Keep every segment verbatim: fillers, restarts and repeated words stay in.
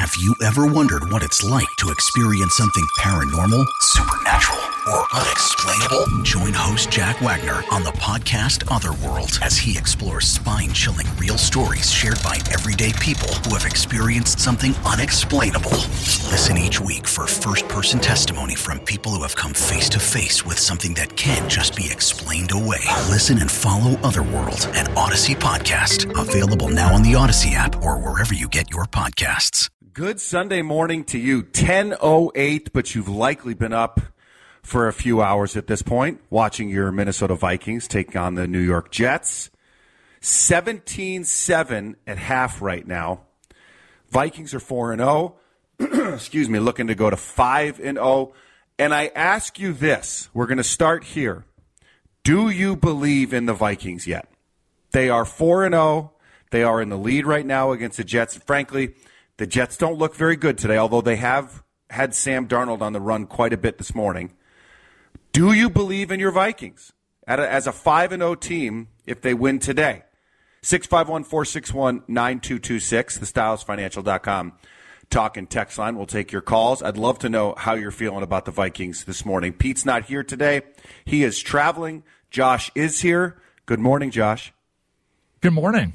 Have you ever wondered what it's like to experience something paranormal, supernatural, or unexplainable? Join host Jack Wagner on the podcast Otherworld as he explores spine-chilling real stories shared by everyday people who have experienced something unexplainable. Listen each week for first-person testimony from people who have come face-to-face with something that can't just be explained away. Listen and follow Otherworld, an Odyssey podcast. Available now on the Odyssey app or wherever you get your podcasts. Good Sunday morning to you. ten oh eight, but you've likely been up for a few hours at this point, watching your Minnesota Vikings take on the New York Jets. seventeen seven at half right now. Vikings are four and oh. Excuse me, looking to go to five and oh. And I ask you this. We're going to start here. Do you believe in the Vikings yet? They are four and oh. They are in the lead right now against the Jets. Frankly, the Jets don't look very good today, although they have had Sam Darnold on the run quite a bit this morning. Do you believe in your Vikings as a five and oh team if they win today? six five one, four six one, nine two two six, the styles financial dot com talk and text line. We'll take your calls. I'd love to know how you're feeling about the Vikings this morning. Pete's not here today. He is traveling. Josh is here. Good morning, Josh. Good morning.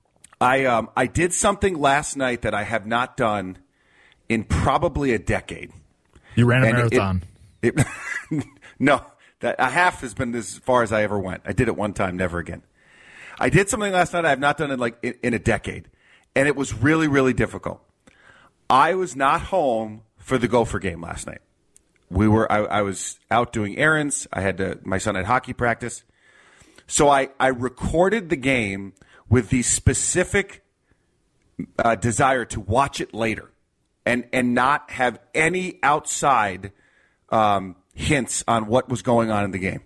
I um I did something last night that I have not done in probably a decade. You ran a and marathon. It, it, no, that a half has been as far as I ever went. I did it one time, never again. I did something last night I have not done in like in, in a decade, and it was really, really difficult. I was not home for the Gopher game last night. We were I, I was out doing errands. I had to, my son had hockey practice, so I I recorded the game with the specific uh, desire to watch it later and, and not have any outside um, hints on what was going on in the game.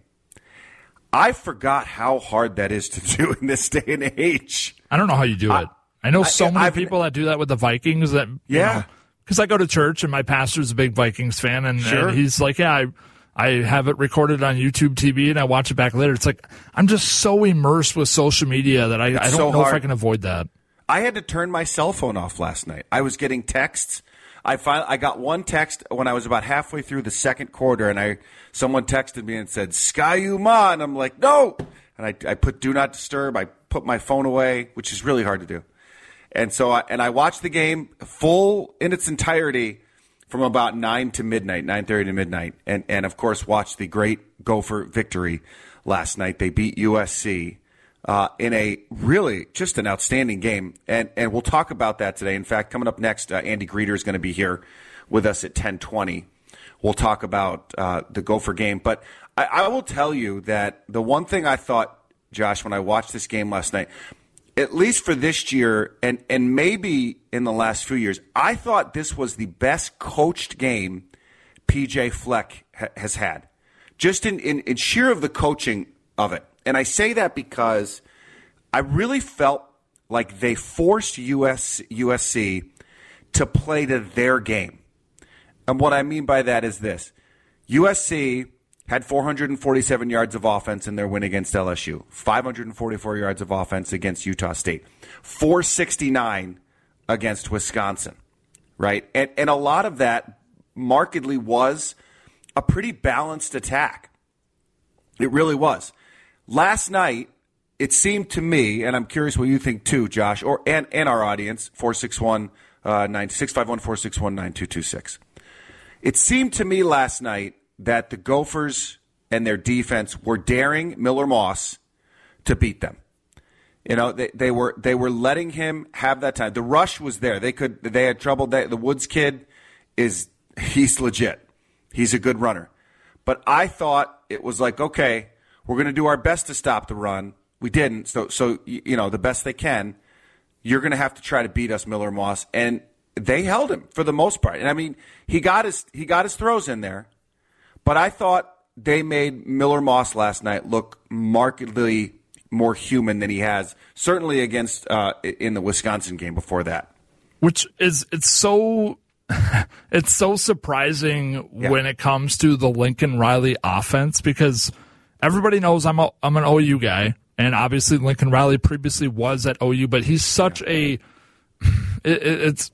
I forgot how hard that is to do in this day and age. I don't know how you do I, it. I know so I, many I've, people that do that with the Vikings. That Yeah. Because I go to church and my pastor's a big Vikings fan, and, sure. and he's like, yeah, I I have it recorded on YouTube T V and I watch it back later. It's like I'm just so immersed with social media that I, I don't so know hard. if I can avoid that. I had to turn my cell phone off last night. I was getting texts. I finally, I got one text when I was about halfway through the second quarter, and I someone texted me and said, Ski-U Ma, and I'm like, no. And I, I put do not disturb. I put my phone away, which is really hard to do. And so I, and I watched the game full in its entirety from about nine to midnight, nine thirty to midnight, and, and of course watched the great Gopher victory last night. They beat U S C uh, in a really just an outstanding game, and, and we'll talk about that today. In fact, coming up next, uh, Andy Greeter is going to be here with us at ten twenty. We'll talk about uh, the Gopher game, but I, I will tell you that the one thing I thought, Josh, when I watched this game last night, at least for this year, and, and maybe in the last few years, I thought this was the best coached game P J Fleck ha- has had. Just in, in, in sheer of the coaching of it. And I say that because I really felt like they forced U S, U S C to play to their game. And what I mean by that is this. U S C had four hundred forty-seven yards of offense in their win against L S U, five hundred forty-four yards of offense against Utah State, four sixty-nine against Wisconsin, right? And, and a lot of that markedly was a pretty balanced attack. It really was. Last night, it seemed to me, and I'm curious what you think too, Josh, or and, and our audience, four six one, six five one, four six one, nine two two six. It seemed to me last night that the Gophers and their defense were daring Miller Moss to beat them. You know, they, they were they were letting him have that time. The rush was there. They could they had trouble. They, the Woods kid is he's legit. He's a good runner. But I thought it was like, okay, we're going to do our best to stop the run. We didn't. So so you know, the best they can. You're going to have to try to beat us, Miller Moss, and they held him for the most part. And I mean, he got his he got his throws in there. But I thought they made Miller Moss last night look markedly more human than he has, certainly against uh, in the Wisconsin game before that. Which is it's so it's so surprising yeah. when it comes to the Lincoln Riley offense, because everybody knows I'm a, I'm an O U guy, and obviously Lincoln Riley previously was at O U, but he's such yeah. a it, it's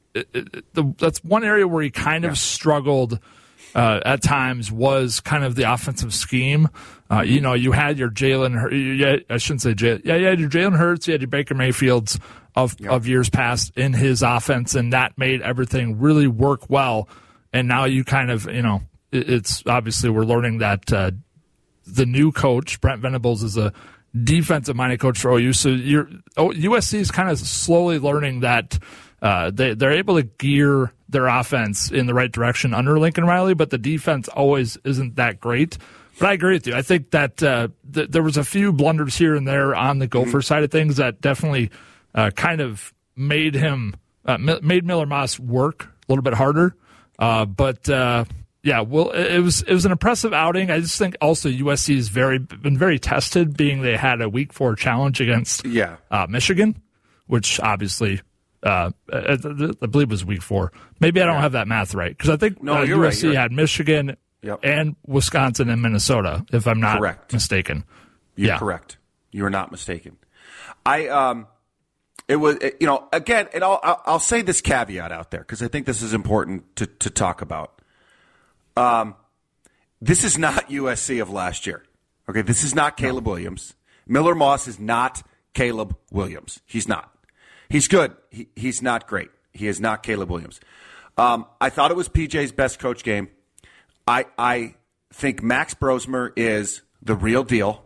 it, it, the, that's one area where he kind of yeah. struggled uh, at times was kind of the offensive scheme. Uh, you know, you had your Jalen, yeah, I shouldn't say Jalen, yeah, you had your Jalen Hurts, you had your Baker Mayfields of, yep. of years past in his offense, and that made everything really work well. And now you kind of, you know, it, it's obviously we're learning that uh, the new coach, Brent Venables, is a defensive-minded coach for O U. So you're, oh, U S C is kind of slowly learning that uh, they, they're able to gear their offense in the right direction under Lincoln Riley, but the defense always isn't that great. But I agree with you. I think that uh, th- there was a few blunders here and there on the Gopher mm-hmm. side of things that definitely uh, kind of made him uh, m- made Miller Moss work a little bit harder. Uh, but uh, yeah, well, it was it was an impressive outing. I just think also U S C has very been very tested, being they had a week four challenge against yeah. uh, Michigan, which obviously uh, I, I believe was week four. Maybe I don't yeah. have that math right because I think no, uh, you're U S C right, had Michigan yep. and Wisconsin and Minnesota, if I'm not correct. mistaken. You're yeah. correct. You are not mistaken. I um, it was it, you know again, and I'll I'll say this caveat out there because I think this is important to to talk about. Um, this is not U S C of last year. Okay, this is not Caleb no. Williams. Miller Moss is not Caleb Williams. He's not. He's good. He, he's not great. He is not Caleb Williams. Um, I thought it was P J's best coach game. I I think Max Brosmer is the real deal.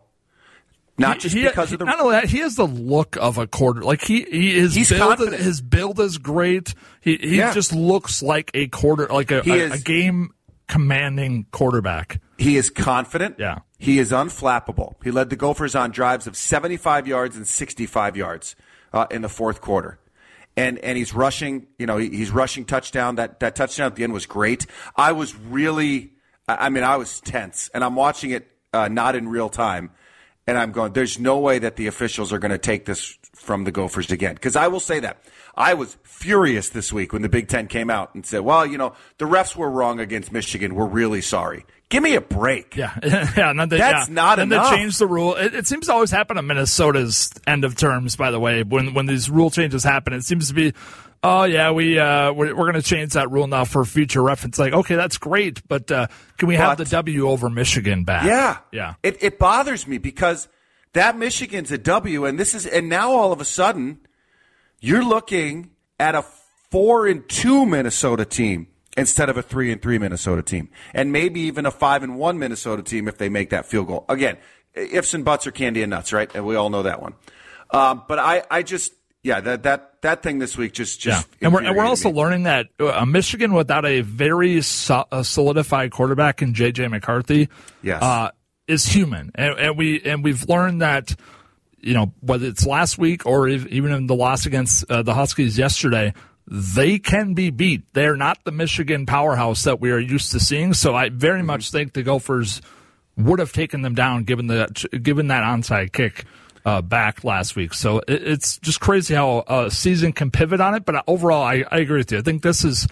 Not just he, because he, of the. Not only that, he has the look of a quarter. Like he, he his he's build, confident. His build is great. He he yeah. just looks like a quarter, like a, a, is, a game commanding quarterback. He is confident. Yeah. He is unflappable. He led the Gophers on drives of seventy-five yards and sixty-five yards uh, in the fourth quarter. And and he's rushing, you know, he, he's rushing touchdown. That that touchdown at the end was great. I was really, I mean, I was tense. And I'm watching it uh, not in real time. And I'm going, there's no way that the officials are going to take this from the Gophers again. Because I will say that. I was furious this week when the Big Ten came out and said, well, you know, the refs were wrong against Michigan. We're really sorry. Give me a break. Yeah. yeah not that, That's yeah. not then enough. Then they changed the rule. It, it seems to always happen at Minnesota's end of terms, by the way. When when these rule changes happen, it seems to be, oh, yeah, we, uh, we're, we're going to change that rule now for future reference. Like, okay, that's great, but uh, can we have but, the W over Michigan back? Yeah. Yeah. It, it bothers me because that Michigan's a W, and this is, and now all of a sudden, you're looking at a four and two Minnesota team instead of a three and three Minnesota team, and maybe even a five and one Minnesota team if they make that field goal. Again, ifs and buts are candy and nuts, right? And we all know that one. Um, but I, I just, yeah, that that that thing this week just just yeah. and we're and we're also me. learning that uh, Michigan without a very so, uh, solidified quarterback in J J McCarthy, yes. uh, is human, and, and we and we've learned that. You know, whether it's last week or if, even in the loss against uh, the Huskies yesterday, they can be beat. They're not the Michigan powerhouse that we are used to seeing. So I very mm-hmm. much think the Gophers would have taken them down given the given that onside kick uh, back last week. So it, it's just crazy how a season can pivot on it. But overall, I, I agree with you. I think this is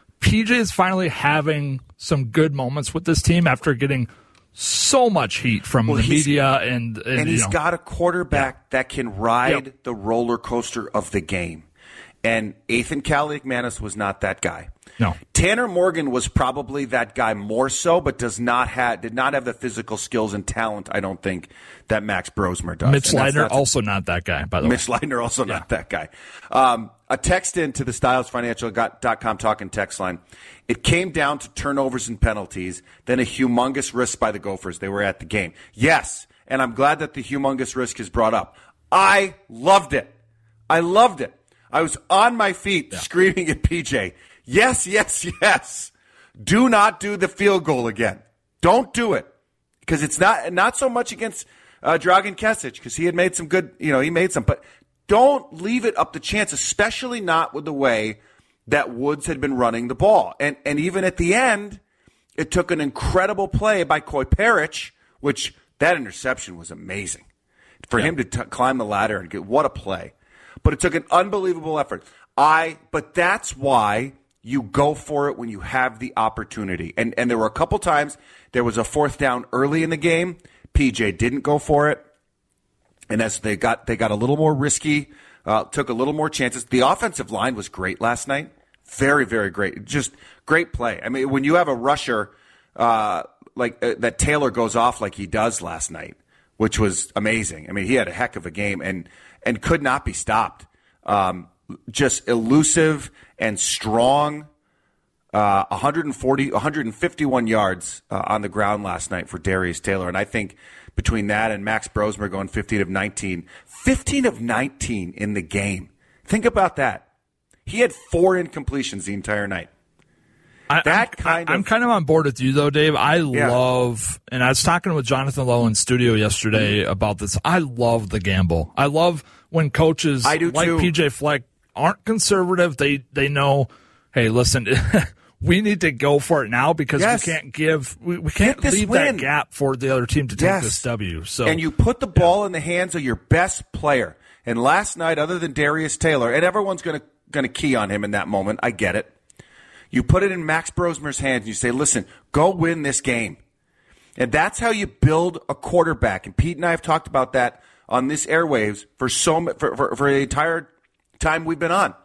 P J is finally having some good moments with this team after getting so much heat from well, the media and and, and you he's know. got a quarterback yeah. that can ride yep. the roller coaster of the game. And Ethan Kaliakmanis was not that guy. No. Tanner Morgan was probably that guy more so, but does not have did not have the physical skills and talent, I don't think, that Max Brosmer does. Mitch Leidner also not that guy, by the Mitch way. Mitch Leidner also yeah. not that guy. Um, a text in to the Styles Financial dot com talking text line. It came down to turnovers and penalties, then a humongous risk by the Gophers. They were at the game. Yes, and I'm glad that the humongous risk is brought up. I loved it. I loved it. I was on my feet yeah. screaming at P J. Yes, yes, yes. Do not do the field goal again. Don't do it. Because it's not not so much against uh, Dragan Kesic, because he had made some good, you know, he made some. But don't leave it up to chance, especially not with the way that Woods had been running the ball. And and even at the end, it took an incredible play by Coy Parrish, which that interception was amazing. For yeah. him to t- climb the ladder and get, what a play. But it took an unbelievable effort. I, but that's why you go for it when you have the opportunity. And and there were a couple times there was a fourth down early in the game. P J didn't go for it. And as they got they got a little more risky, uh, took a little more chances. The offensive line was great last night. Very, very great. Just great play. I mean, when you have a rusher uh, like uh, that Taylor goes off like he does last night, which was amazing. I mean, he had a heck of a game and and could not be stopped. Um, just elusive and strong. Uh, one forty, one fifty-one yards uh, on the ground last night for Darius Taylor. And I think between that and Max Brosmer going fifteen of nineteen, fifteen of nineteen in the game. Think about that. He had four incompletions the entire night. I, that I'm, kind I, of, I'm kind of on board with you, though, Dave. I yeah. love, and I was talking with Jonathan Lowe in studio yesterday mm-hmm. about this. I love the gamble. I love when coaches I do like too. P J Fleck aren't conservative. They they know, hey, listen, we need to go for it now because yes. we can't give, we, we can't leave win. that gap for the other team to take yes. this W. So, and you put the ball yeah. in the hands of your best player. And last night, other than Darius Taylor, and everyone's going to going to key on him in that moment. I get it. You put it in Max Brosmer's hands and you say, listen, go win this game. And that's how you build a quarterback. And Pete and I have talked about that on this airwaves for so for, for, for the entire time we've been on.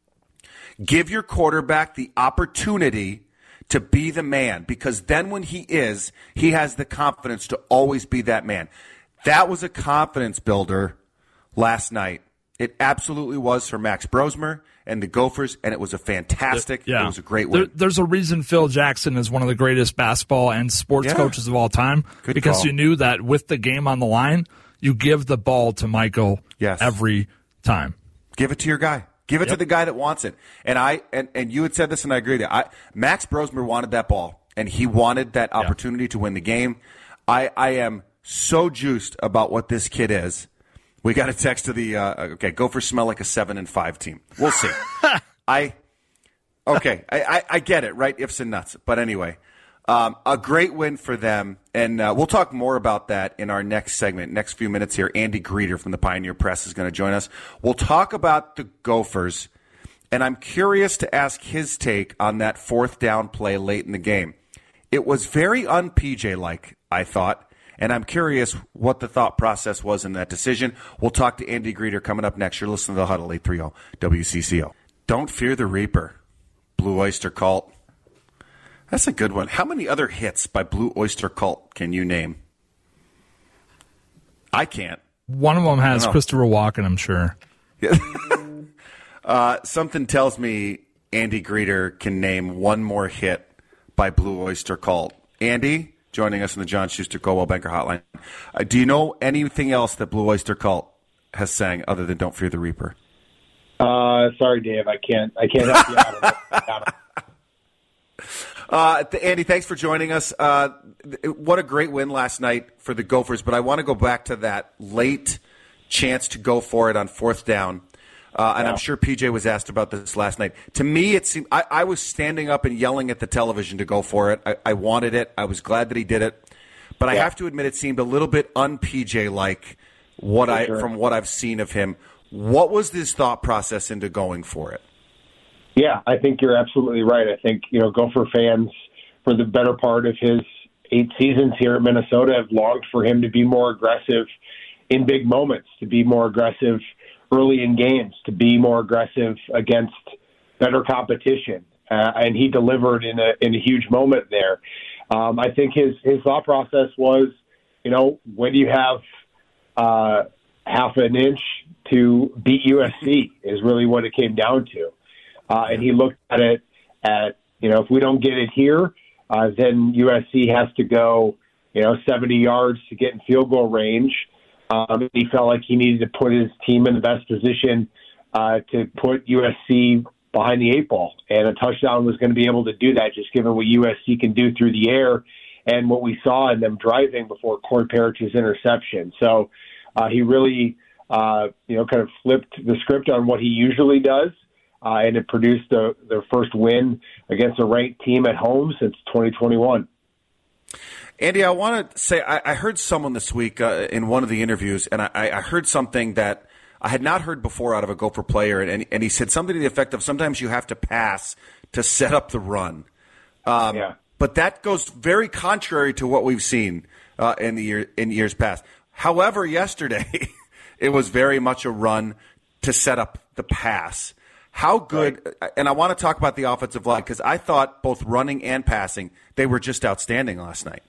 Give your quarterback the opportunity to be the man, because then when he is, he has the confidence to always be that man. That was a confidence builder last night. It absolutely was for Max Brosmer and the Gophers, and it was a fantastic, yeah. it was a great win. There, there's a reason Phil Jackson is one of the greatest basketball and sports yeah. coaches of all time, Good because call. you knew that with the game on the line, you give the ball to Michael yes. every time. Give it to your guy. Give it yep. to the guy that wants it. And I and, and you had said this, and I agree with you. I, Max Brosmer wanted that ball, and he wanted that yeah. opportunity to win the game. I, I am so juiced about what this kid is. We got a text to the uh, okay. Gophers smell like a seven and five team. We'll see. I okay. I, I, I get it, right? Ifs and nuts. But anyway, um, a great win for them, and uh, we'll talk more about that in our next segment. Next few minutes here, Andy Greeter from the Pioneer Press is going to join us. We'll talk about the Gophers, and I'm curious to ask his take on that fourth down play late in the game. It was very un-P J-like, I thought. And I'm curious what the thought process was in that decision. We'll talk to Andy Greeter coming up next. You're listening to The Huddle, eight thirty W C C O. Don't Fear the Reaper, Blue Oyster Cult. That's a good one. How many other hits by Blue Oyster Cult can you name? I can't. One of them has Christopher Walken, I'm sure. uh, something tells me Andy Greeter can name one more hit by Blue Oyster Cult. Andy? Joining us in the John Schuster Coldwell Banker Hotline. Uh, do you know anything else that Blue Oyster Cult has sang other than "Don't Fear the Reaper"? Uh, sorry, Dave, I can't. I can't help you out. uh, Andy, thanks for joining us. Uh, what a great win last night for the Gophers. But I want to go back to that late chance to go for it on fourth down. Uh, and yeah. I'm sure P J was asked about this last night. To me, it seemed I, I was standing up and yelling at the television to go for it. I, I wanted it. I was glad that he did it. But yeah. I have to admit, it seemed a little bit un-P J-like what for I sure. from what I've seen of him. What was this thought process into going for it? Yeah, I think you're absolutely right. I think, you know, Gopher fans, for the better part of his eight seasons here at Minnesota, have longed for him to be more aggressive in big moments, to be more aggressive early in games, to be more aggressive against better competition. Uh, and he delivered in a in a huge moment there. Um, I think his, his thought process was, you know, when you have uh, half an inch to beat U S C is really what it came down to. Uh, and he looked at it at, you know, if we don't get it here, uh, then U S C has to go, you know, seventy yards to get in field goal range. Um, he felt like he needed to put his team in the best position uh, to put U S C behind the eight ball. And a touchdown was going to be able to do that, just given what U S C can do through the air and what we saw in them driving before Corey Parrich's interception. So uh, he really, uh, you know, kind of flipped the script on what he usually does. Uh, and it produced a, their first win against a ranked team at home since twenty twenty-one. Andy, I want to say I, I heard someone this week uh, in one of the interviews, and I, I heard something that I had not heard before out of a Gopher player, and, and he said something to the effect of sometimes you have to pass to set up the run. Um, yeah. But that goes very contrary to what we've seen uh, in the year, in years past. However, yesterday it was very much a run to set up the pass. How good, right. and I want to talk about the offensive line because I thought both running and passing, they were just outstanding last night.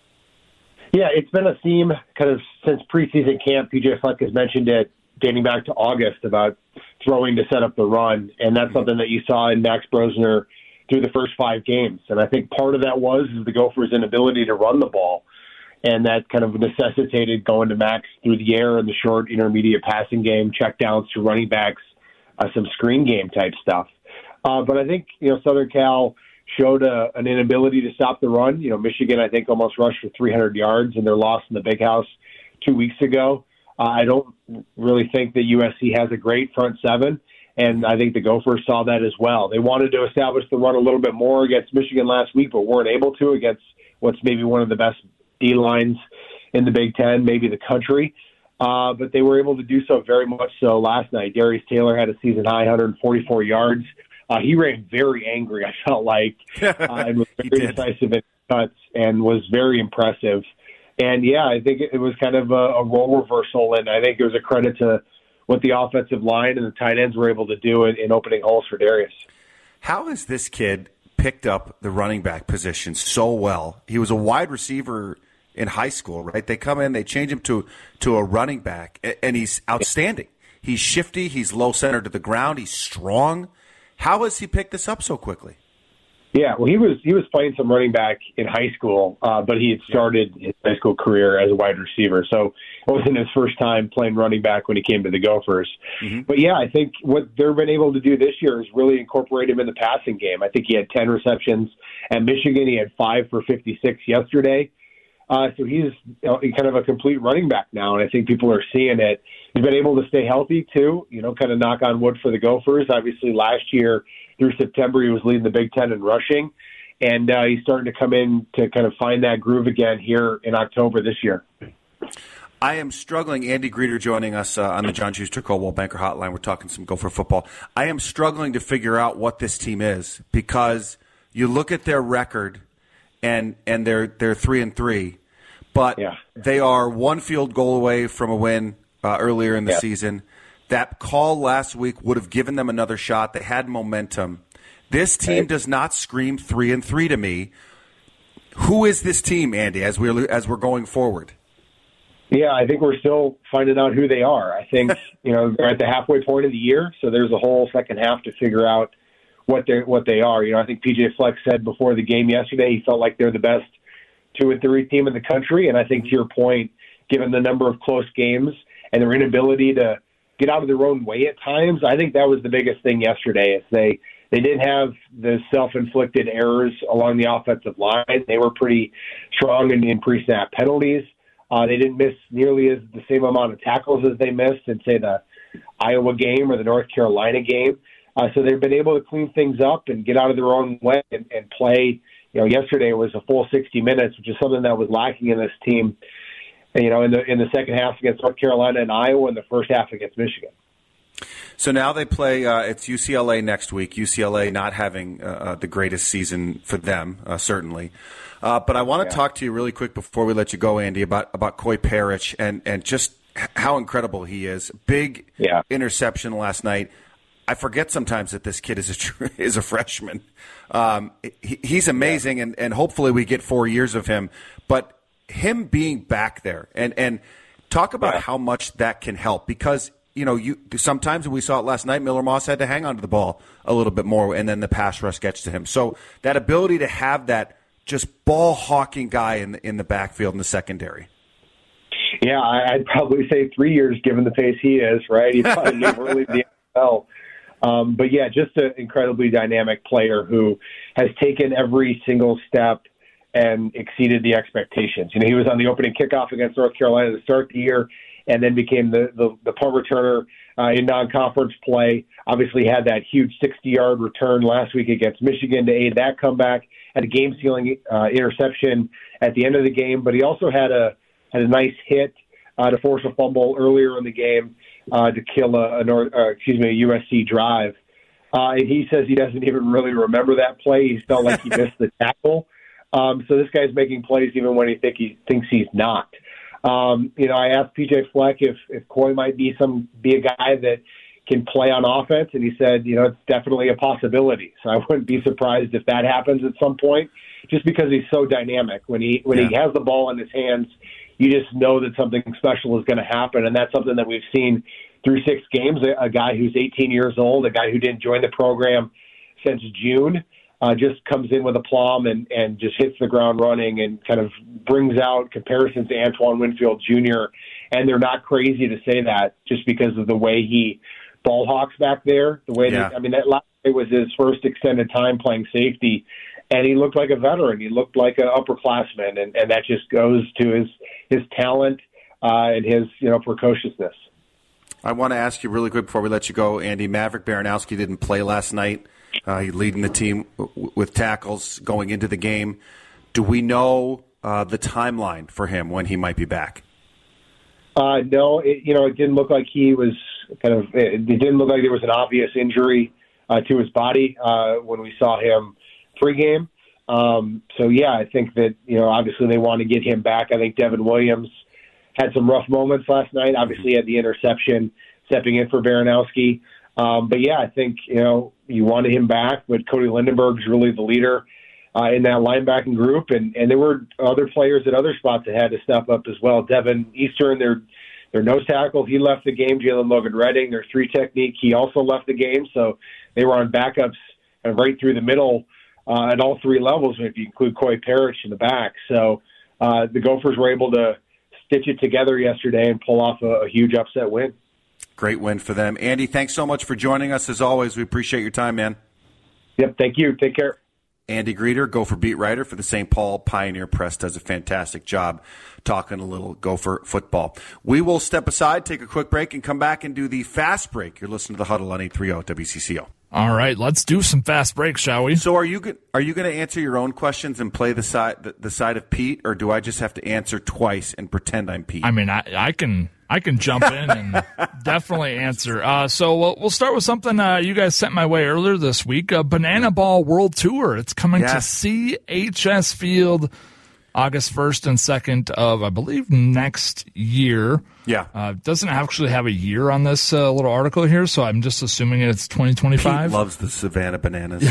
Yeah, it's been a theme kind of since preseason camp. P J Fleck has mentioned it dating back to August about throwing to set up the run, and that's mm-hmm. something that you saw in Max Brosner through the first five games. And I think part of that was is the Gophers' inability to run the ball, and that kind of necessitated going to Max through the air in the short intermediate passing game, check downs to running backs, uh, some screen game type stuff. Uh, but I think, you know, Southern Cal showed a, an inability to stop the run. You know, Michigan, I think, almost rushed for three hundred yards in their loss in the Big House two weeks ago. Uh, I don't really think that U S C has a great front seven, and I think the Gophers saw that as well. They wanted to establish the run a little bit more against Michigan last week, but weren't able to against what's maybe one of the best D-lines in the Big Ten, maybe the country. Uh, but they were able to do so very much so last night. Darius Taylor had a season-high one hundred forty-four yards. Uh, he ran very angry, I felt like, uh, and was very decisive in cuts and was very impressive. And, yeah, I think it was kind of a, a role reversal, and I think it was a credit to what the offensive line and the tight ends were able to do in, in opening holes for Darius. How has this kid picked up the running back position so well? He was a wide receiver in high school, right? They come in, they change him to, to a running back, and he's outstanding. He's shifty, he's low center to the ground, he's strong. How has he picked this up so quickly? Yeah, well, he was he was playing some running back in high school, uh, but he had started his high school career as a wide receiver, so it wasn't his first time playing running back when he came to the Gophers. Mm-hmm. But, yeah, I think what they've been able to do this year is really incorporate him in the passing game. I think he had ten receptions at Michigan. He had five for fifty-six yesterday. Uh, so he's you know, kind of a complete running back now, and I think people are seeing it. He's been able to stay healthy, too, you know, kind of knock on wood for the Gophers. Obviously, last year through September, he was leading the Big Ten in rushing, and uh, he's starting to come in to kind of find that groove again here in October this year. I am struggling. Andy Greeter joining us uh, on the John Schuster Coldwell Banker Hotline. We're talking some Gopher football. I am struggling to figure out what this team is because you look at their record, and and they're they're three and three. But yeah. they are one field goal away from a win uh, earlier in the yeah. season. That call last week would have given them another shot. They had momentum. This team does not scream three and three to me. Who is this team, Andy, as we're as we're going forward? Yeah, I think we're still finding out who they are. I think you know they're at the halfway point of the year, so there's a whole second half to figure out what they what they are. You know, I think P J Fleck said before the game yesterday he felt like they're the best two and three team in the country, and I think to your point, given the number of close games and their inability to get out of their own way at times, I think that was the biggest thing yesterday. Is they they didn't have the self-inflicted errors along the offensive line. They were pretty strong in, in pre-snap penalties. Uh, they didn't miss nearly as the same amount of tackles as they missed in, say, the Iowa game or the North Carolina game. Uh, so they've been able to clean things up and get out of their own way and, and play. You know, yesterday was a full sixty minutes, which is something that was lacking in this team. You know, in the in the second half against North Carolina and Iowa, and the first half against Michigan. So now they play. Uh, it's U C L A next week. U C L A not having uh, the greatest season for them, uh, certainly. Uh, but I want to yeah. talk to you really quick before we let you go, Andy, about about Coy Parrish and and just how incredible he is. Big yeah. interception last night. I forget sometimes that this kid is a is a freshman. Um, he, he's amazing, yeah. and, and hopefully we get four years of him. But him being back there and, and talk about yeah. how much that can help because, you know, you sometimes we saw it last night, Miller Moss had to hang on to the ball a little bit more, and then the pass rush gets to him. So that ability to have that just ball hawking guy in the, in the backfield in the secondary. Yeah, I'd probably say three years given the pace he is, right? He's probably early in the N F L. Um, but, yeah, just an incredibly dynamic player who has taken every single step and exceeded the expectations. You know, he was on the opening kickoff against North Carolina to start the year and then became the, the, the punt returner uh, in non-conference play. Obviously had that huge sixty-yard return last week against Michigan to aid that comeback. Had a game-sealing uh, interception at the end of the game, but he also had a had a nice hit uh, to force a fumble earlier in the game. Uh, to kill a, a North, uh, excuse me, a U S C drive. Uh, and he says he doesn't even really remember that play. He felt like he missed the tackle. Um, so this guy's making plays even when he think he thinks he's not. Um, you know, I asked P J Fleck if, if Coy might be some be a guy that can play on offense, and he said, you know, it's definitely a possibility. So I wouldn't be surprised if that happens at some point, just because he's so dynamic. When he when yeah. he has the ball in his hands, you just know that something special is going to happen, and that's something that we've seen through six games. A, a guy who's eighteen years old, a guy who didn't join the program since June, uh, just comes in with aplomb and, and just hits the ground running and kind of brings out comparisons to Antoine Winfield Junior And they're not crazy to say that just because of the way he ball hawks back there. The way yeah. that, I mean, that last night was his first extended time playing safety, and he looked like a veteran. He looked like an upperclassman, and, and that just goes to his his talent uh, and his you know precociousness. I want to ask you really quick before we let you go, Andy. Maverick Baranowski didn't play last night. Uh, he's leading the team w- with tackles going into the game. Do we know uh, the timeline for him when he might be back? Uh, no, it, you know, it didn't look like he was kind of. It didn't look like there was an obvious injury uh, to his body uh, when we saw him pregame. Um, so yeah, I think that you know, obviously they want to get him back. I think Devin Williams had some rough moments last night. Obviously, had the interception, stepping in for Baranowski. Um, but yeah, I think you know you wanted him back, but Cody Lindenberg's really the leader uh, in that linebacking group, and, and there were other players at other spots that had to step up as well. Devin Eastern, their their nose tackle, he left the game. Jalen Logan Redding, their three technique, he also left the game. So they were on backups kind of right through the middle uh, at all three levels, if you include Coy Parrish in the back. So uh, the Gophers were able to stitch it together yesterday and pull off a, a huge upset win. Great win for them. Andy, thanks so much for joining us. As always, we appreciate your time, man. Yep, thank you. Take care. Andy Greeter, Gopher beat writer for the Saint Paul Pioneer Press, does a fantastic job talking a little Gopher football. We will step aside, take a quick break, and come back and do the fast break. You're listening to The Huddle on eight thirty W C C O. All right, let's do some fast breaks, shall we? So are you go- are you going to answer your own questions and play the side the, the side of Pete, or do I just have to answer twice and pretend I'm Pete? I mean, I, I can I can jump in and definitely answer. Uh, so we'll, we'll start with something uh, you guys sent my way earlier this week, a Banana Ball World Tour. It's coming yes. to C H S Field August first and second of, I believe, next year. Yeah. Uh, doesn't actually have a year on this uh, little article here, so I'm just assuming it's twenty twenty-five. Pete loves the Savannah Bananas.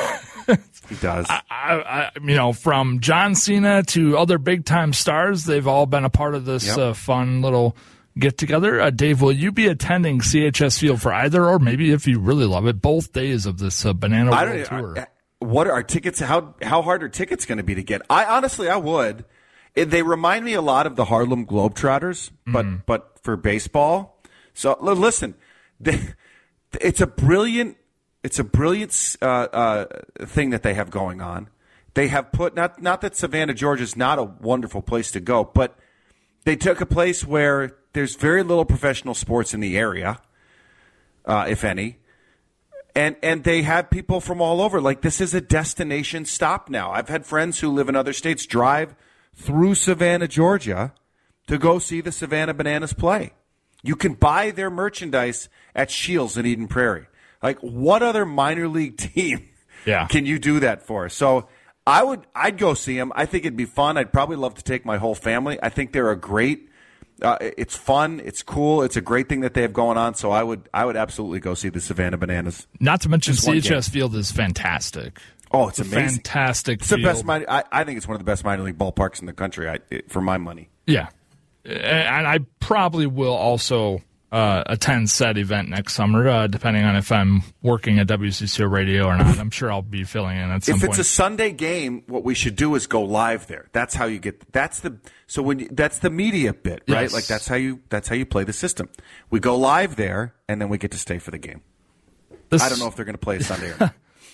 He does. I, I, you know, from John Cena to other big-time stars, they've all been a part of this yep. uh, fun little get-together. Uh, Dave, will you be attending C H S Field for either, or maybe if you really love it, both days of this uh, Banana I World don't, Tour? I, what are tickets? How how hard are tickets going to be to get? I honestly, I would. It, they remind me a lot of the Harlem Globetrotters, but mm. but for baseball. So listen, they, it's a brilliant, it's a brilliant uh, uh, thing that they have going on. They have put not not that Savannah, Georgia is not a wonderful place to go, but they took a place where there's very little professional sports in the area, uh, if any. And and they have people from all over. Like, this is a destination stop now. I've had friends who live in other states drive through Savannah, Georgia to go see the Savannah Bananas play. You can buy their merchandise at Shields in Eden Prairie. Like, what other minor league team yeah. can you do that for? So I would, I'd go see them. I think it'd be fun. I'd probably love to take my whole family. I think they're a great Uh, it's fun. It's cool. It's a great thing that they have going on. So I would, I would absolutely go see the Savannah Bananas. Not to mention, C H S Field is fantastic. Oh, it's, it's amazing. Fantastic. It's field. the best. Minor, I, I think it's one of the best minor league ballparks in the country. I, it, for my money. Yeah, and I probably will also uh, attend said event next summer, uh, depending on if I'm working at W C C O Radio or not. I'm sure I'll be filling in at some if point. If it's a Sunday game, what we should do is go live there. That's how you get. That's the so when you, that's the media bit, right? Yes. Like that's how you that's how you play the system. We go live there, and then we get to stay for the game. This, I don't know if they're going to play a Sunday or not.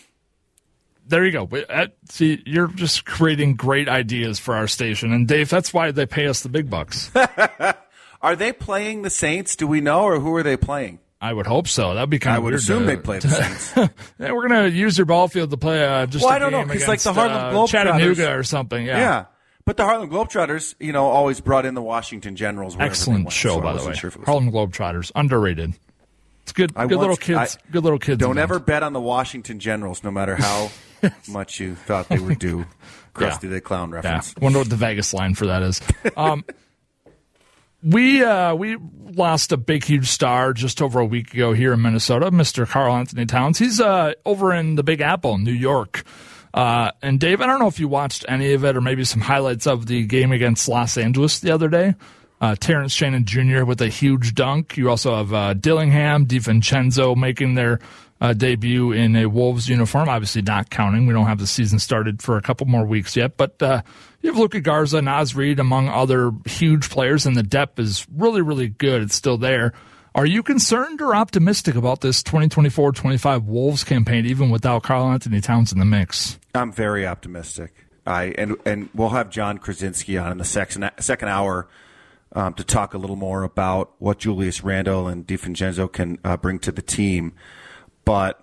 There you go. See, you're just creating great ideas for our station, and Dave, that's why they pay us the big bucks. Are they playing the Saints? Do we know, or who are they playing? I would hope so. That'd be kind I of would weird assume to, they play the Saints. Yeah, we're gonna use your ball field to play uh, just well, a I don't game know because against, like the Harlem uh, Globetrotters, Chattanooga or something. Yeah, yeah. But the Harlem Globetrotters, you know, always brought in the Washington Generals. Excellent show, so by the way. Sure Harlem Globetrotters, underrated. It's good. I good once, little kids. I, good little kids. Don't event. ever bet on the Washington Generals, no matter how much you thought they would do. Krusty yeah. the Clown reference. Yeah. Wonder what the Vegas line for that is. Um, We uh, we lost a big, huge star just over a week ago here in Minnesota, Mister Karl-Anthony Towns. He's uh, over in the Big Apple, New York. Uh, and Dave, I don't know if you watched any of it or maybe some highlights of the game against Los Angeles the other day. Uh, Terrence Shannon Junior with a huge dunk. You also have uh, Dillingham, DiVincenzo making their uh, debut in a Wolves uniform, obviously not counting. We don't have the season started for a couple more weeks yet. But uh, you have Luka Garza, Naz Reid, among other huge players, and the depth is really, really good. It's still there. Are you concerned or optimistic about this twenty twenty-four twenty-five Wolves campaign, even without Karl-Anthony Towns in the mix? I'm very optimistic. I and and we'll have John Krasinski on in the second second hour um, to talk a little more about what Julius Randle and DiVincenzo can uh, bring to the team. But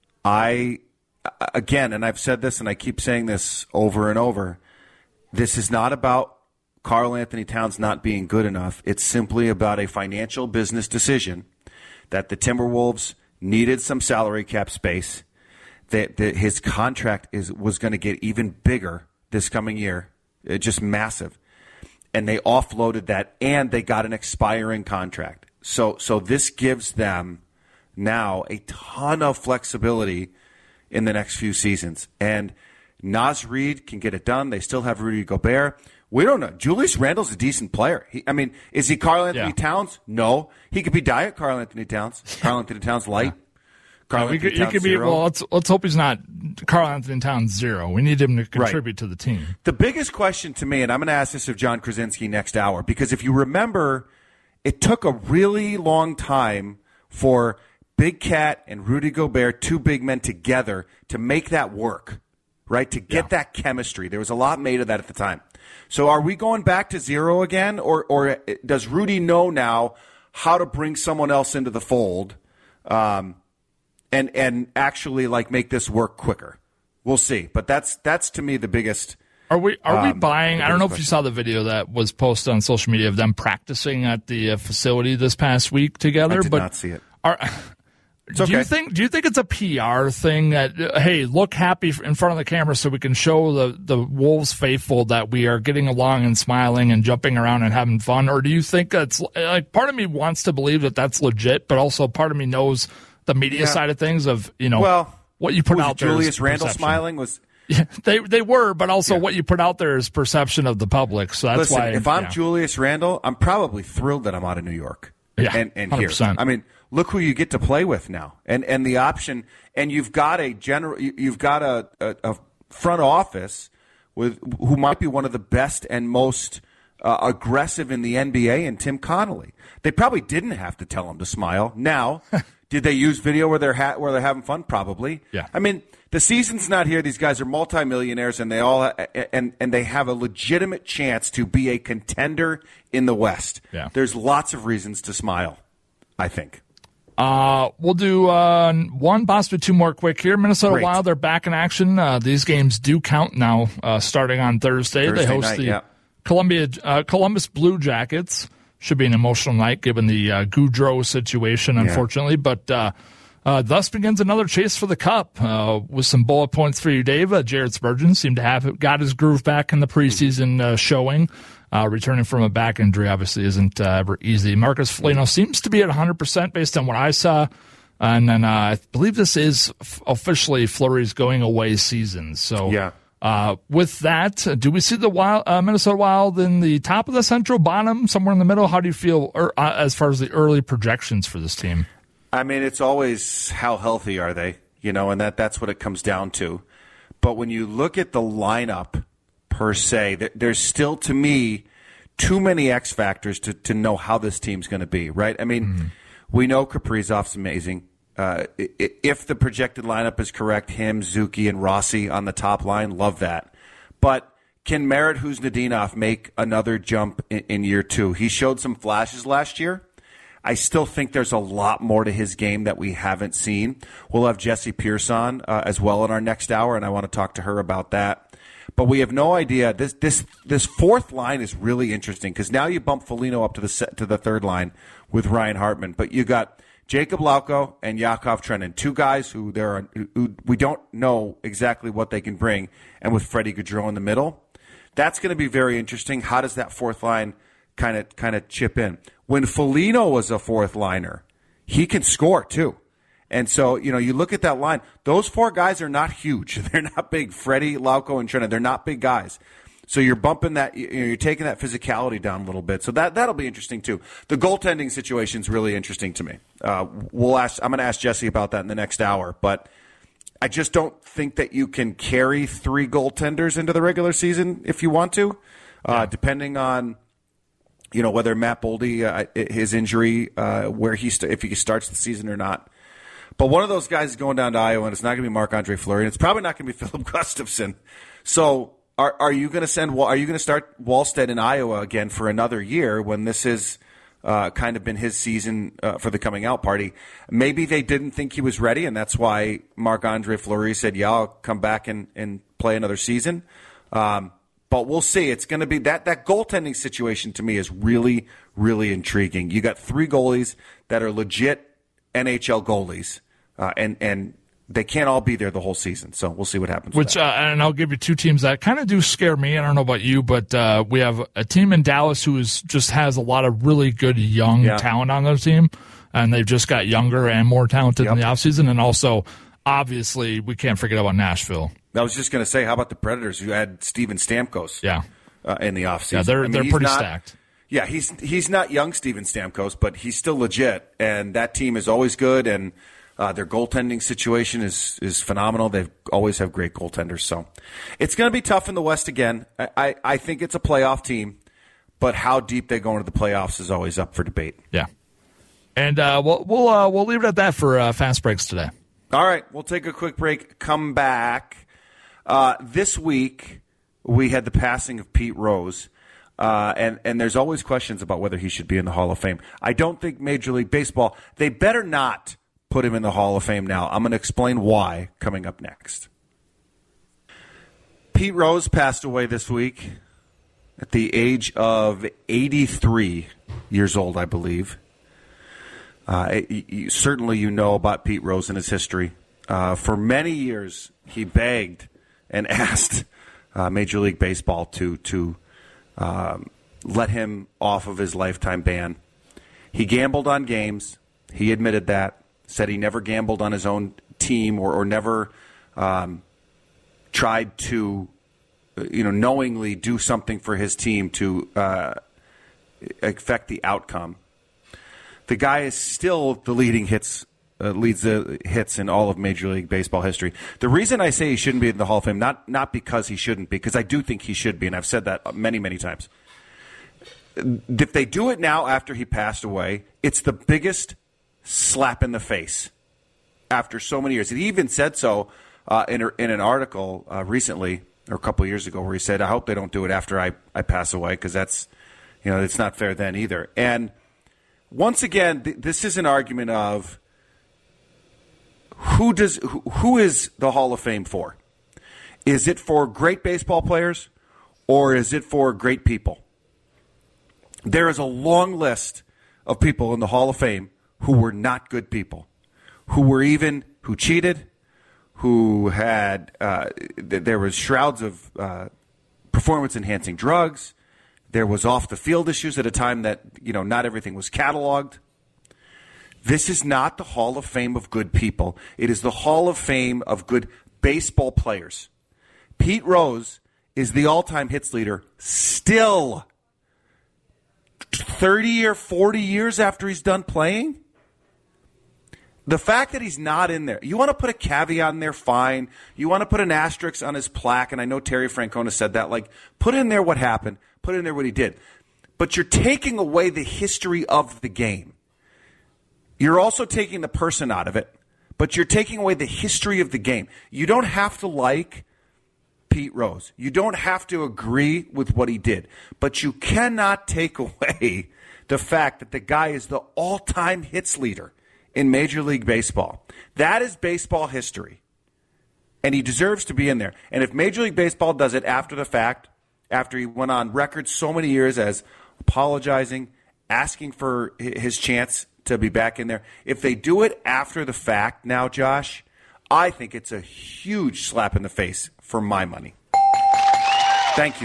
I, again, and I've said this and I keep saying this over and over, this is not about Karl-Anthony Towns not being good enough. It's simply about a financial business decision that the Timberwolves needed some salary cap space, that, that his contract is was going to get even bigger this coming year, it, just massive. And they offloaded that, and they got an expiring contract. So, so this gives them now a ton of flexibility in the next few seasons. And Naz Reid can get it done. They still have Rudy Gobert. We don't know. Julius Randle's a decent player. He, I mean, is he Karl-Anthony yeah. Towns? No. He could be Diet Karl-Anthony Towns. Karl-Anthony Towns light. Yeah. Karl-Anthony yeah, Towns could be, zero. Well, let's, let's hope he's not Karl-Anthony Towns zero. We need him to contribute right. to the team. The biggest question to me, and I'm going to ask this of John Krasinski next hour, because if you remember, it took a really long time for Big Cat and Rudy Gobert, two big men together, to make that work, right? To get yeah. that chemistry. There was a lot made of that at the time. So are we going back to zero again, or or does Rudy know now how to bring someone else into the fold um, and and actually like make this work quicker? We'll see. But that's that's to me the biggest. Are we are um, we buying? I don't know if you saw the video that was posted on social media of them practicing at the uh, facility this past week together. I did but not see it. Are, It's okay. Do you think? Do you think it's a P R thing that uh, hey, look happy in front of the camera so we can show the the Wolves faithful that we are getting along and smiling and jumping around and having fun, or do you think that's like part of me wants to believe that that's legit, but also part of me knows the media yeah. side of things of you know well, what you put out there. Julius Randle smiling was. Yeah, they they were, but also yeah. what you put out there is perception of the public. So that's Listen, why. If I'm yeah. Julius Randle, I'm probably thrilled that I'm out of New York. Yeah, and and one hundred percent. here. I mean, look who you get to play with now, and and the option, and you've got a general, you've got a, a, a front office with who might be one of the best and most uh, aggressive in the N B A, and Tim Connolly. They probably didn't have to tell him to smile. Now, did they use video where they're ha- where they're having fun? Probably. Yeah. I mean, the season's not here. These guys are multimillionaires, and they all and and they have a legitimate chance to be a contender in the West. Yeah. There's lots of reasons to smile, I think. Uh, we'll do uh, one, possibly two more quick here. Minnesota Great. Wild, they're back in action. Uh, these games do count now, uh, starting on Thursday. Thursday they host night, the yeah. Columbia uh, Columbus Blue Jackets. Should be an emotional night given the uh, Goudreau situation, unfortunately. Yeah. But uh, uh, thus begins another chase for the Cup uh, with some bullet points for you, Dave. Uh, Jared Spurgeon seemed to have got his groove back in the preseason uh, showing. Uh, returning from a back injury obviously isn't uh, ever easy. Marcus Foligno seems to be at one hundred percent based on what I saw. And then uh, I believe this is f- officially Fleury's going away season. So yeah. uh, with that, uh, do we see the Wild, uh, Minnesota Wild in the top of the Central, bottom, somewhere in the middle? How do you feel or, uh, as far as the early projections for this team? I mean, it's always how healthy are they, you know, and that that's what it comes down to. But when you look at the lineup, per se, there's still, to me, too many X factors to, to know how this team's going to be, right? I mean, mm-hmm. we know Kaprizov's amazing. Uh, if the projected lineup is correct, him, Zuki, and Rossi on the top line, love that. But can Merit Huznadinov make another jump in, in year two? He showed some flashes last year. I still think there's a lot more to his game that we haven't seen. We'll have Jessie Pierce on uh, as well in our next hour, and I want to talk to her about that. But we have no idea. This this this fourth line is really interesting because now you bump Foligno up to the set, to the third line with Ryan Hartman, but you got Jacob Lauko and Yakov Trenin, two guys who there are who we don't know exactly what they can bring, and with Freddie Gaudreau in the middle, that's going to be very interesting. How does that fourth line kind of kind of chip in. When Foligno was a fourth liner, he can score too. And so, you know, you look at that line, those four guys are not huge. They're not big. Freddie, Lauko, and Trina, they're not big guys. So you're bumping that, you know, you're taking that physicality down a little bit. So that, that'll be interesting too. The goaltending situation is really interesting to me. Uh, we'll ask, I'm going to ask Jesse about that in the next hour, but I just don't think that you can carry three goaltenders into the regular season if you want to, uh, depending on, you know, whether Matt Boldy, uh, his injury, uh, where he, st- if he starts the season or not. But one of those guys is going down to Iowa, and it's not going to be Marc-Andre Fleury, and it's probably not going to be Philip Gustafsson. So are are you going to send? Are you going to start Wallstedt in Iowa again for another year when this has uh, kind of been his season uh, for the coming out party? Maybe they didn't think he was ready, and that's why Marc-Andre Fleury said, "Yeah, I'll come back and, and play another season." Um, but we'll see. It's going to be that that goaltending situation to me is really, really intriguing. You got three goalies that are legit N H L goalies. Uh, and, and they can't all be there the whole season, so we'll see what happens. Which, with that. Uh, and I'll give you two teams that kind of do scare me. I don't know about you, but uh, we have a team in Dallas who is just has a lot of really good young yeah. talent on their team, and they've just got younger and more talented yep. in the offseason. And also, obviously, we can't forget about Nashville. I was just going to say, how about the Predators who had Steven Stamkos yeah. uh, in the offseason? Yeah, they're, I mean, they're pretty not, stacked. Yeah, he's he's not young Steven Stamkos, but he's still legit, and that team is always good, and Uh, their goaltending situation is is phenomenal. They always have great goaltenders. So it's going to be tough in the West again. I, I, I think it's a playoff team, but how deep they go into the playoffs is always up for debate. Yeah. And uh, we'll we'll uh, we'll leave it at that for uh, Fast Breaks today. All right, we'll take a quick break. Come back. Uh, this week we had the passing of Pete Rose. Uh, and, and there's always questions about whether he should be in the Hall of Fame. I don't think Major League Baseball, they better not put him in the Hall of Fame now. I'm going to explain why coming up next. Pete Rose passed away this week at the age of eighty-three years old, I believe. Uh, it, you, certainly you know about Pete Rose and his history. Uh, for many years, he begged and asked uh, Major League Baseball to, to um, let him off of his lifetime ban. He gambled on games. He admitted that. Said he never gambled on his own team or, or never um, tried to, you know, knowingly do something for his team to uh, affect the outcome. The guy is still the leading hits, uh, leads the hits in all of Major League Baseball history. The reason I say he shouldn't be in the Hall of Fame, not not because he shouldn't be, because I do think he should be, and I've said that many, many times. If they do it now after he passed away, it's the biggest slap in the face after so many years. He even said so uh, in, a, in an article uh, recently, or a couple of years ago, where he said, I hope they don't do it after I, I pass away, because that's, you know, it's not fair then either. And once again, th- this is an argument of who does who, who is the Hall of Fame for? Is it for great baseball players, or is it for great people? There is a long list of people in the Hall of Fame who were not good people, who were even, who cheated, who had, uh, th- there was shrouds of uh, performance-enhancing drugs. There was off-the-field issues at a time that, you know, not everything was cataloged. This is not the Hall of Fame of good people. It is the Hall of Fame of good baseball players. Pete Rose is the all-time hits leader still thirty or forty years after he's done playing. The fact that he's not in there, you want to put a caveat in there, fine. You want to put an asterisk on his plaque, and I know Terry Francona said that, like, put in there what happened, put in there what he did. But you're taking away the history of the game. You're also taking the person out of it, but you're taking away the history of the game. You don't have to like Pete Rose. You don't have to agree with what he did, but you cannot take away the fact that the guy is the all-time hits leader in Major League Baseball. That is baseball history, and he deserves to be in there. And if Major League Baseball does it after the fact, after he went on record so many years as apologizing, asking for his chance to be back in there, if they do it after the fact now, Josh, I think it's a huge slap in the face for my money. Thank you, sir.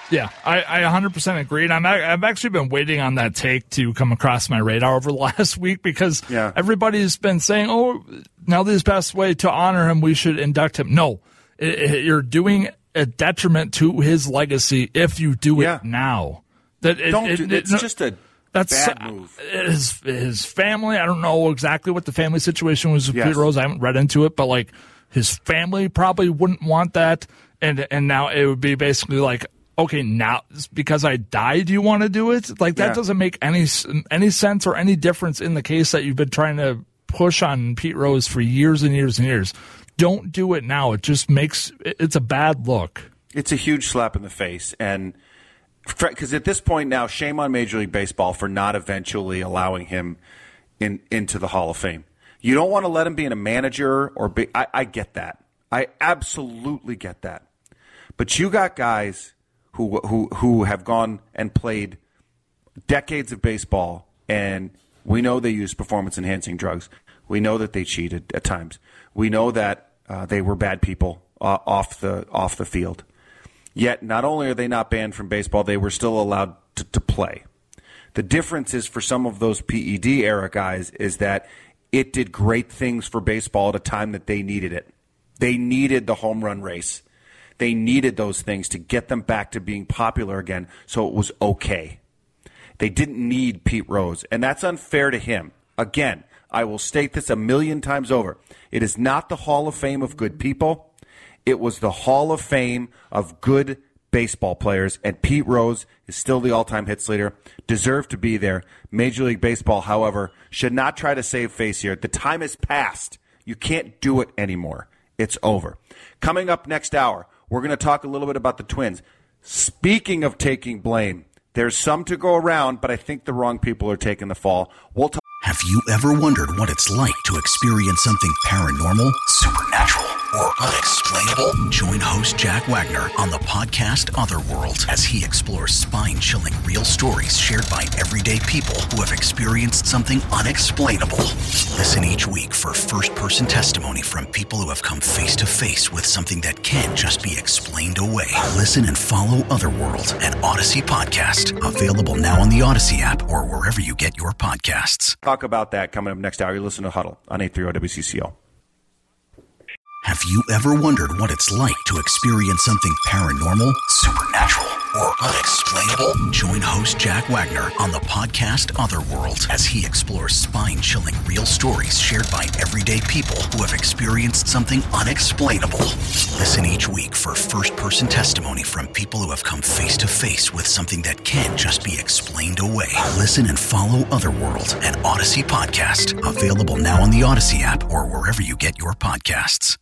Yeah, I, I one hundred percent agree. And I'm, I've actually been waiting on that take to come across my radar over the last week because yeah. everybody's been saying, oh, now that he's passed away, to honor him, we should induct him. No, it, it, you're doing a detriment to his legacy if you do yeah. it now. That it, Don't it, do, it, it's no, just a that's, bad move. His, his family, I don't know exactly what the family situation was with yes. Pete Rose. I haven't read into it, but like his family probably wouldn't want that. And and now it would be basically like, okay, now because I died, you want to do it? Like that yeah. doesn't make any any sense or any difference in the case that you've been trying to push on Pete Rose for years and years and years. Don't do it now. It just makes it's a bad look. It's a huge slap in the face, and because at this point now, shame on Major League Baseball for not eventually allowing him in into the Hall of Fame. You don't want to let him be in a manager or be. I, I get that. I absolutely get that. But you got guys who who who have gone and played decades of baseball, and we know they use performance-enhancing drugs. We know that they cheated at times. We know that uh, they were bad people uh, off the off the field. Yet, not only are they not banned from baseball, they were still allowed to, to play. The difference is for some of those P E D era guys is that it did great things for baseball at a time that they needed it. They needed the home run race. They needed those things to get them back to being popular again, so it was okay. They didn't need Pete Rose, and that's unfair to him. Again, I will state this a million times over. It is not the Hall of Fame of good people. It was the Hall of Fame of good baseball players, and Pete Rose is still the all-time hits leader, deserved to be there. Major League Baseball, however, should not try to save face here. The time has passed. You can't do it anymore. It's over. Coming up next hour, we're going to talk a little bit about the Twins. Speaking of taking blame, there's some to go around, but I think the wrong people are taking the fall. We'll talk. Have you ever wondered what it's like to experience something paranormal, supernatural, or unexplainable? Join host Jack Wagner on the podcast Otherworld as he explores spine-chilling real stories shared by everyday people who have experienced something unexplainable. Listen each week for first-person testimony from people who have come face-to-face with something that can't just be explained away. Listen and follow Otherworld, an Odyssey podcast, available now on the Odyssey app or wherever you get your podcasts. Talk about that coming up next hour. You listen to Huddle on eight thirty W C C O. Have you ever wondered what it's like to experience something paranormal, supernatural, or unexplainable? Join host Jack Wagner on the podcast Otherworld as he explores spine-chilling real stories shared by everyday people who have experienced something unexplainable. Listen each week for first-person testimony from people who have come face-to-face with something that can't just be explained away. Listen and follow Otherworld, an Odyssey podcast, available now on the Odyssey app or wherever you get your podcasts.